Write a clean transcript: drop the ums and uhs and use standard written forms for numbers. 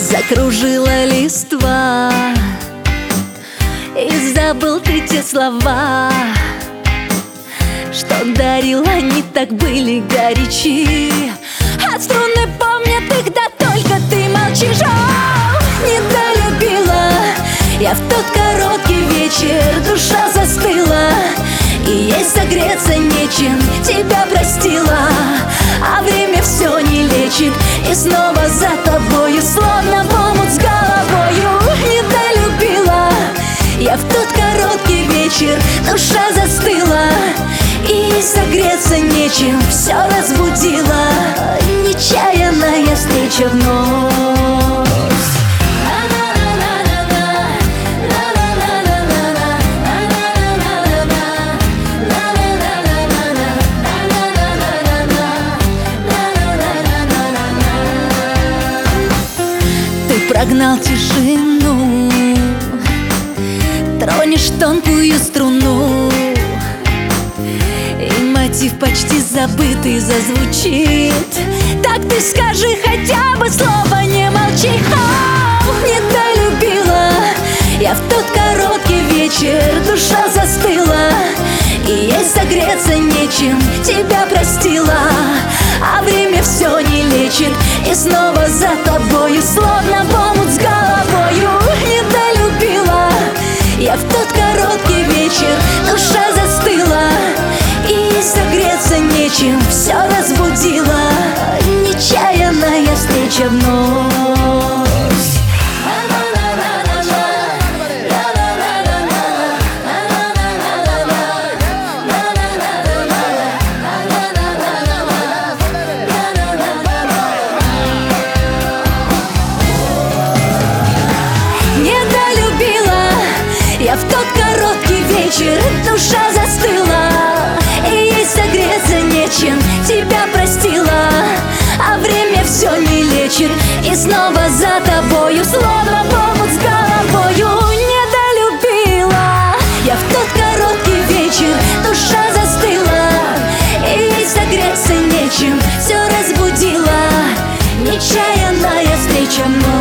Закружила листва, и забыл ты те слова, что дарил, они так были горячи. А струны помнят их, да только ты молчишь. О, недолюбила я в тот короткий вечер, душа застыла, и ей согреться нечем, тебя простила. А время все не лечит, и снова за тобою, словно в омут с головою. Недолюбила я в тот короткий вечер, душа застыла, и ей согреться нечем, все разбудила нечаянная встреча вновь. Прогнал тишину, тронешь тонкую струну, и мотив почти забытый зазвучит. Так ты скажи хотя бы слово, не молчи. О, недолюбила я в тот короткий вечер, душа застыла, и ей согреться нечем, тебя простила. А время все не лечит, и снова за тобою, словно в омут с головою. Недолюбила я в тот короткий вечер, душа застыла, и ей согреться нечем, все разбудила нечаянная встреча вновь. Я в тот короткий вечер, душа застыла, и ей согреться нечем, тебя простила. А время все не лечит, и снова за тобою, словно в омут с головою. Недолюбила я в тот короткий вечер, душа застыла, и ей согреться нечем, все разбудила нечаянная встреча вновь.